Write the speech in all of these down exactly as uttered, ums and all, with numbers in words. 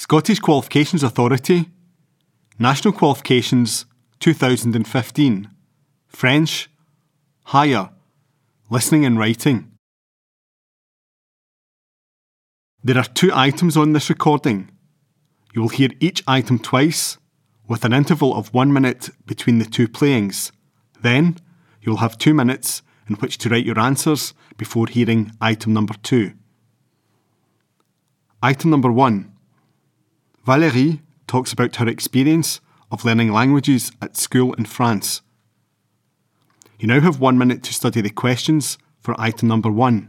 Scottish Qualifications Authority, National Qualifications twenty fifteen, French, Higher, Listening and Writing. There are two items on this recording. You will hear each item twice, with an interval of one minute between the two playings. Then, you will have two minutes in which to write your answers before hearing item number two. Item number one. Valérie talks about her experience of learning languages at school in France. You now have one minute to study the questions for item number one.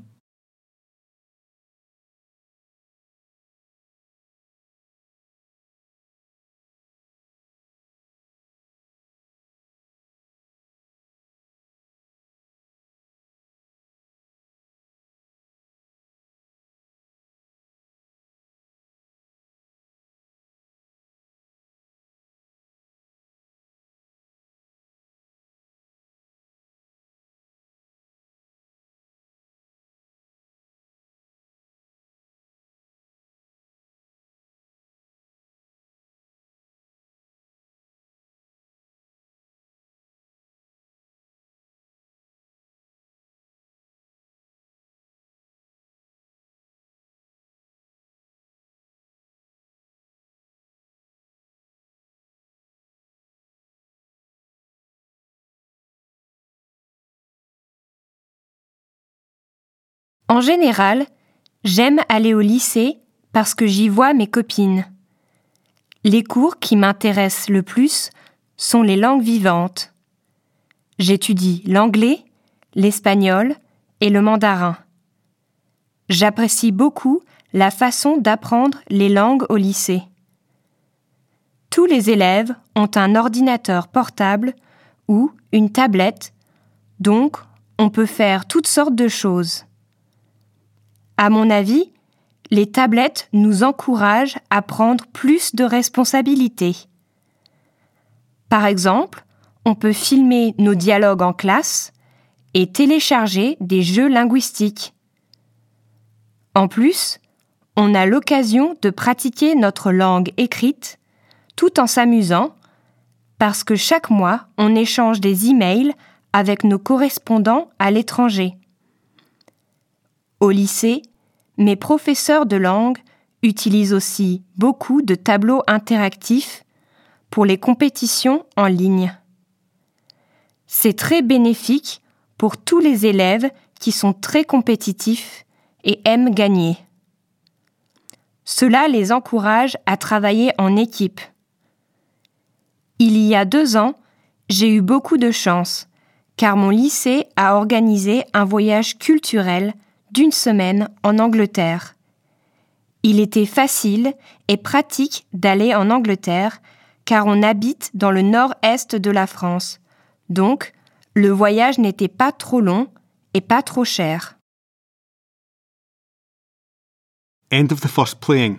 En général, j'aime aller au lycée parce que j'y vois mes copines. Les cours qui m'intéressent le plus sont les langues vivantes. J'étudie l'anglais, l'espagnol et le mandarin. J'apprécie beaucoup la façon d'apprendre les langues au lycée. Tous les élèves ont un ordinateur portable ou une tablette, donc on peut faire toutes sortes de choses. À mon avis, les tablettes nous encouragent à prendre plus de responsabilités. Par exemple, on peut filmer nos dialogues en classe et télécharger des jeux linguistiques. En plus, on a l'occasion de pratiquer notre langue écrite tout en s'amusant parce que chaque mois, on échange des emails avec nos correspondants à l'étranger. Au lycée, mes professeurs de langue utilisent aussi beaucoup de tableaux interactifs pour les compétitions en ligne. C'est très bénéfique pour tous les élèves qui sont très compétitifs et aiment gagner. Cela les encourage à travailler en équipe. Il y a deux ans, j'ai eu beaucoup de chance, car mon lycée a organisé un voyage culturel d'une semaine en Angleterre. Il était facile et pratique d'aller en Angleterre car on habite dans le nord-est de la France. Donc, le voyage n'était pas trop long et pas trop cher. End of the first playing.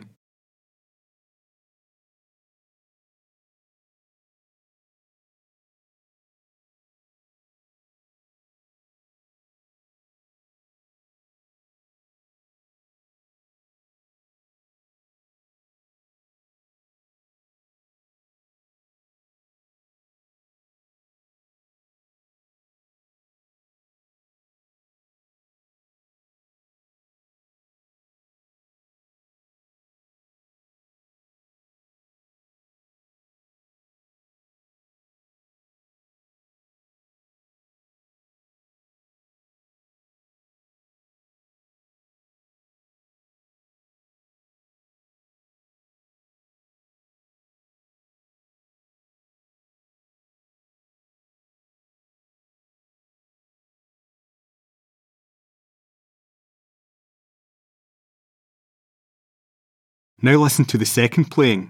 Now listen to the second playing.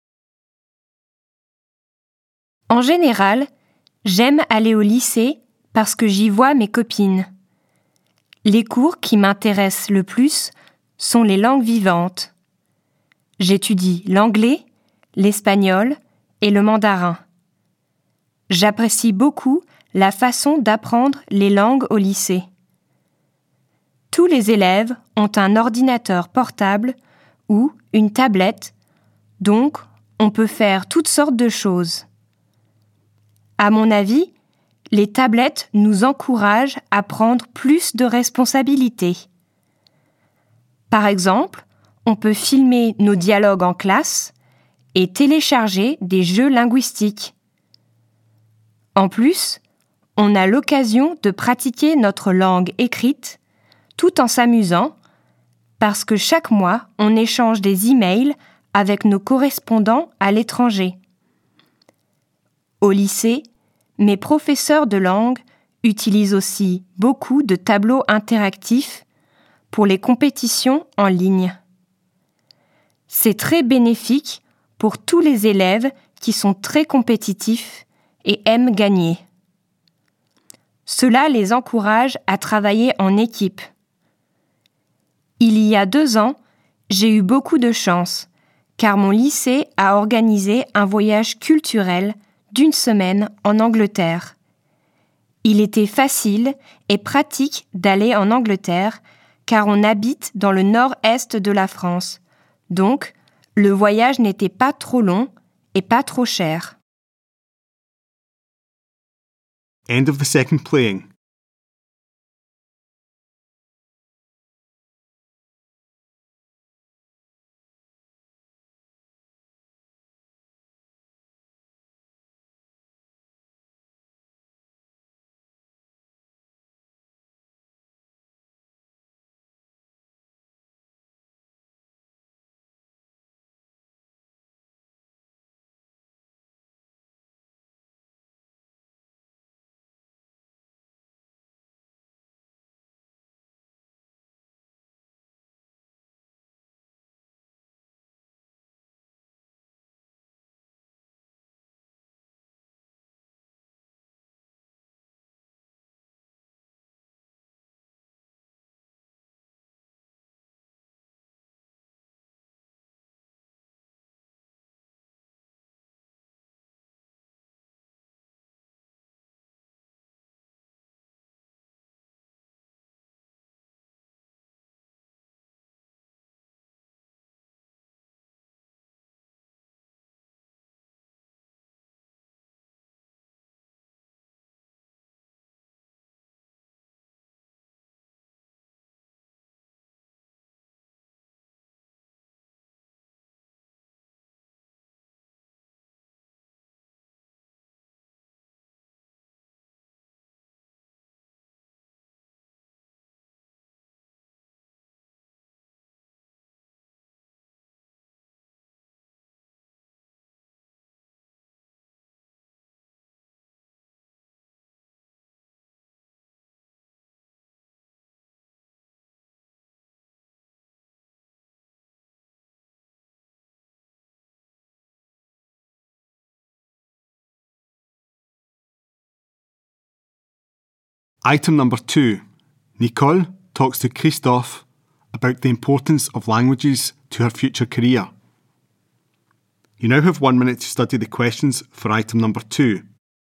En général, j'aime aller au lycée parce que j'y vois mes copines. Les cours qui m'intéressent le plus sont les langues vivantes. J'étudie l'anglais, l'espagnol et le mandarin. J'apprécie beaucoup la façon d'apprendre les langues au lycée. Tous les élèves ont un ordinateur portable ou une tablette, Donc, on peut faire toutes sortes de choses. À mon avis, les tablettes nous encouragent à prendre plus de responsabilités. Par exemple, on peut filmer nos dialogues en classe et télécharger des jeux linguistiques. En plus, on a l'occasion de pratiquer notre langue écrite tout en s'amusant parce que chaque mois, on échange des emails avec nos correspondants à l'étranger. Au lycée, mes professeurs de langue utilisent aussi beaucoup de tableaux interactifs pour les compétitions en ligne. C'est très bénéfique pour tous les élèves qui sont très compétitifs et aiment gagner. Cela les encourage à travailler en équipe. Il y a deux ans, j'ai eu beaucoup de chance, car mon lycée a organisé un voyage culturel d'une semaine en Angleterre. Il était facile et pratique d'aller en Angleterre, car on habite dans le nord-est de la France. Donc, le voyage n'était pas trop long et pas trop cher. End of the second playing. Item number two. Nicole talks to Christophe about the importance of languages to her future career. You now have one minute to study the questions for item number two.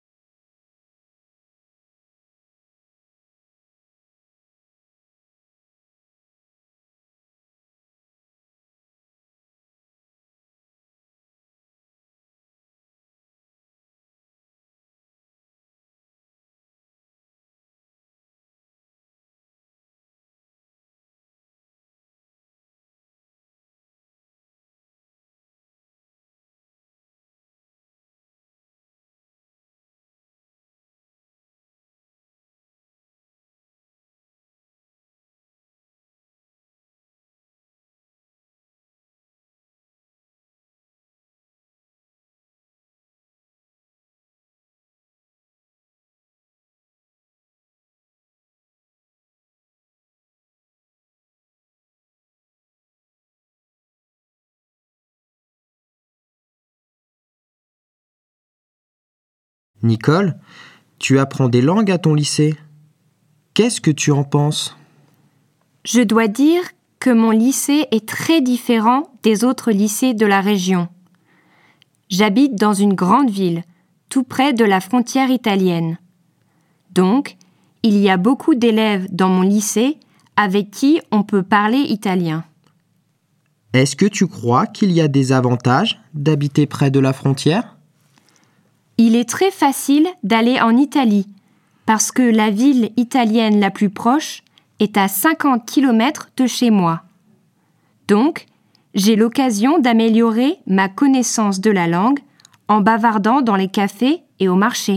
Nicole, tu apprends des langues à ton lycée. Qu'est-ce que tu en penses ? Je dois dire que mon lycée est très différent des autres lycées de la région. J'habite dans une grande ville, tout près de la frontière italienne. Donc, il y a beaucoup d'élèves dans mon lycée avec qui on peut parler italien. Est-ce que tu crois qu'il y a des avantages d'habiter près de la frontière ? Il est très facile d'aller en Italie parce que la ville italienne la plus proche est à cinquante kilomètres de chez moi. Donc, j'ai l'occasion d'améliorer ma connaissance de la langue en bavardant dans les cafés et au marché.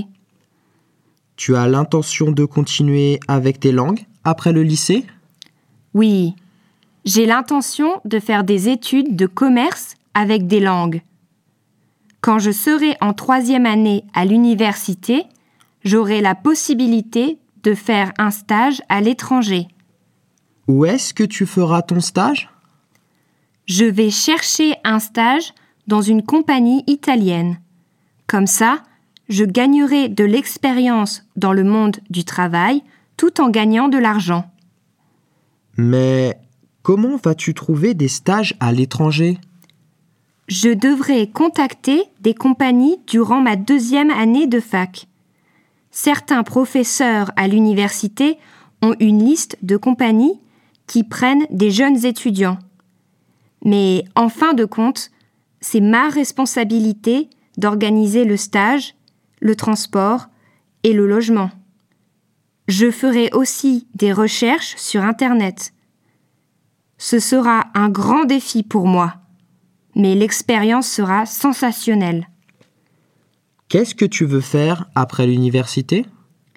Tu as l'intention de continuer avec tes langues après le lycée ? Oui, j'ai l'intention de faire des études de commerce avec des langues. Quand je serai en troisième année à l'université, j'aurai la possibilité de faire un stage à l'étranger. Où est-ce que tu feras ton stage ? Je vais chercher un stage dans une compagnie italienne. Comme ça, je gagnerai de l'expérience dans le monde du travail tout en gagnant de l'argent. Mais comment vas-tu trouver des stages à l'étranger ? Je devrais contacter des compagnies durant ma deuxième année de fac. Certains professeurs à l'université ont une liste de compagnies qui prennent des jeunes étudiants. Mais en fin de compte, c'est ma responsabilité d'organiser le stage, le transport et le logement. Je ferai aussi des recherches sur Internet. Ce sera un grand défi pour moi, mais l'expérience sera sensationnelle. Qu'est-ce que tu veux faire après l'université ?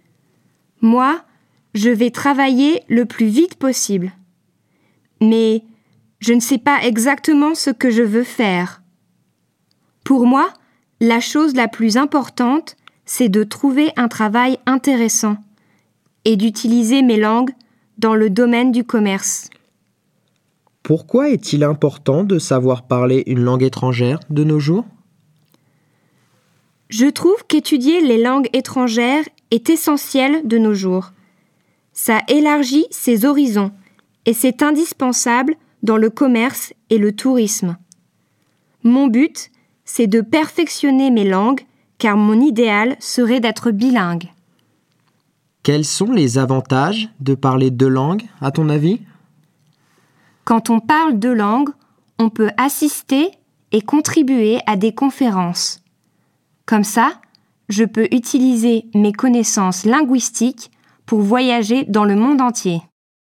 Moi, je vais travailler le plus vite possible. Mais je ne sais pas exactement ce que je veux faire. Pour moi, la chose la plus importante, c'est de trouver un travail intéressant et d'utiliser mes langues dans le domaine du commerce. Pourquoi est-il important de savoir parler une langue étrangère de nos jours ? Je trouve qu'étudier les langues étrangères est essentiel de nos jours. Ça élargit ses horizons et c'est indispensable dans le commerce et le tourisme. Mon but, c'est de perfectionner mes langues car mon idéal serait d'être bilingue. Quels sont les avantages de parler deux langues, à ton avis ? Quand on parle deux langues, on peut assister et contribuer à des conférences. Comme ça, je peux utiliser mes connaissances linguistiques pour voyager dans le monde entier.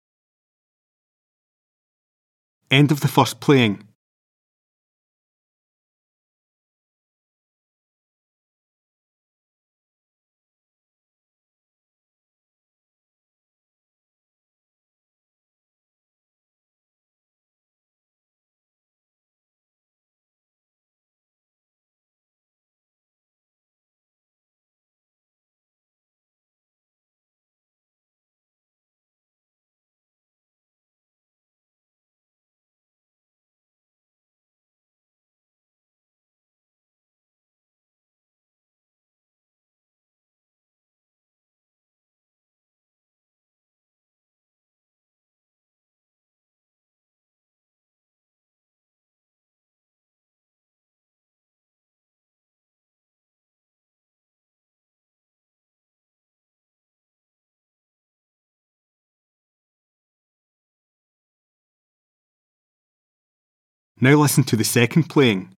End of the first playing. Now listen to the second playing.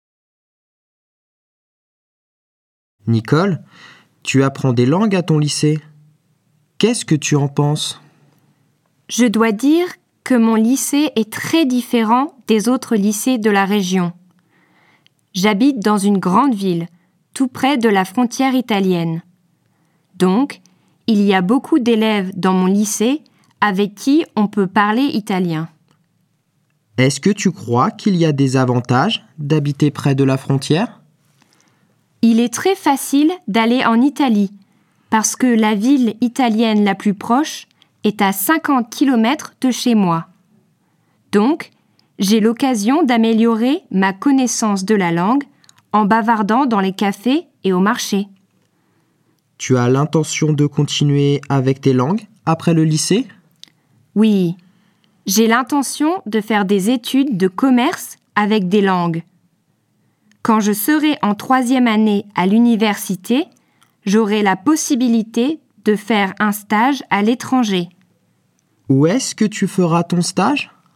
Nicole, tu apprends des langues à ton lycée. Qu'est-ce que tu en penses ? Je dois dire que mon lycée est très différent des autres lycées de la région. J'habite dans une grande ville, tout près de la frontière italienne. Donc, il y a beaucoup d'élèves dans mon lycée avec qui on peut parler italien. Est-ce que tu crois qu'il y a des avantages d'habiter près de la frontière ? Il est très facile d'aller en Italie parce que la ville italienne la plus proche est à cinquante kilomètres de chez moi. Donc, j'ai l'occasion d'améliorer ma connaissance de la langue en bavardant dans les cafés et au marché. Tu as l'intention de continuer avec tes langues après le lycée ? Oui, j'ai l'intention de faire des études de commerce avec des langues. Quand je serai en troisième année à l'université, j'aurai la possibilité de faire un stage à l'étranger. Où est-ce que tu feras ton stage ?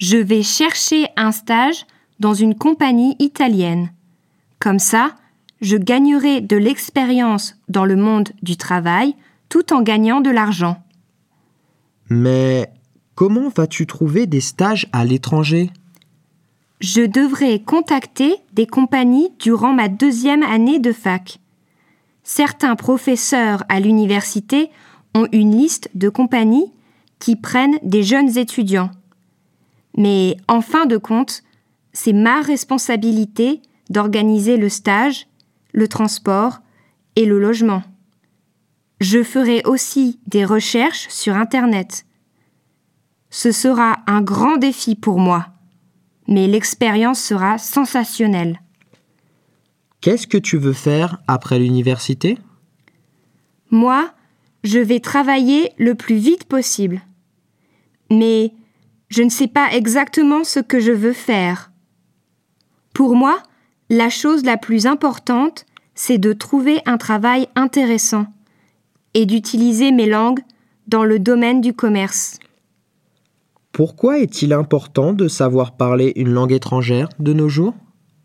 Je vais chercher un stage dans une compagnie italienne. Comme ça, je gagnerai de l'expérience dans le monde du travail tout en gagnant de l'argent. Mais comment vas-tu trouver des stages à l'étranger ? Je devrais contacter des compagnies durant ma deuxième année de fac. Certains professeurs à l'université ont une liste de compagnies qui prennent des jeunes étudiants. Mais en fin de compte, c'est ma responsabilité d'organiser le stage, le transport et le logement. Je ferai aussi des recherches sur Internet. Ce sera un grand défi pour moi, mais l'expérience sera sensationnelle. Qu'est-ce que tu veux faire après l'université ? Moi, je vais travailler le plus vite possible. Mais je ne sais pas exactement ce que je veux faire. Pour moi, la chose la plus importante, c'est de trouver un travail intéressant et d'utiliser mes langues dans le domaine du commerce. Pourquoi est-il important de savoir parler une langue étrangère de nos jours ?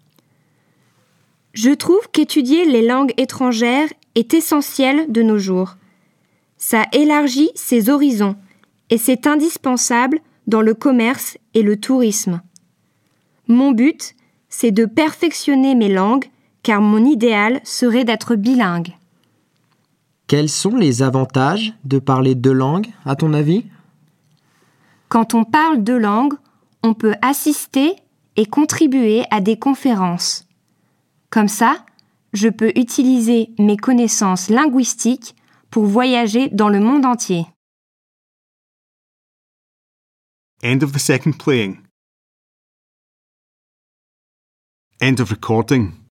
Je trouve qu'étudier les langues étrangères est essentiel de nos jours. Ça élargit ses horizons et c'est indispensable dans le commerce et le tourisme. Mon but, c'est de perfectionner mes langues car mon idéal serait d'être bilingue. Quels sont les avantages de parler deux langues, à ton avis ? Quand on parle deux langues, on peut assister et contribuer à des conférences. Comme ça, je peux utiliser mes connaissances linguistiques pour voyager dans le monde entier. End of the second playing. End of recording.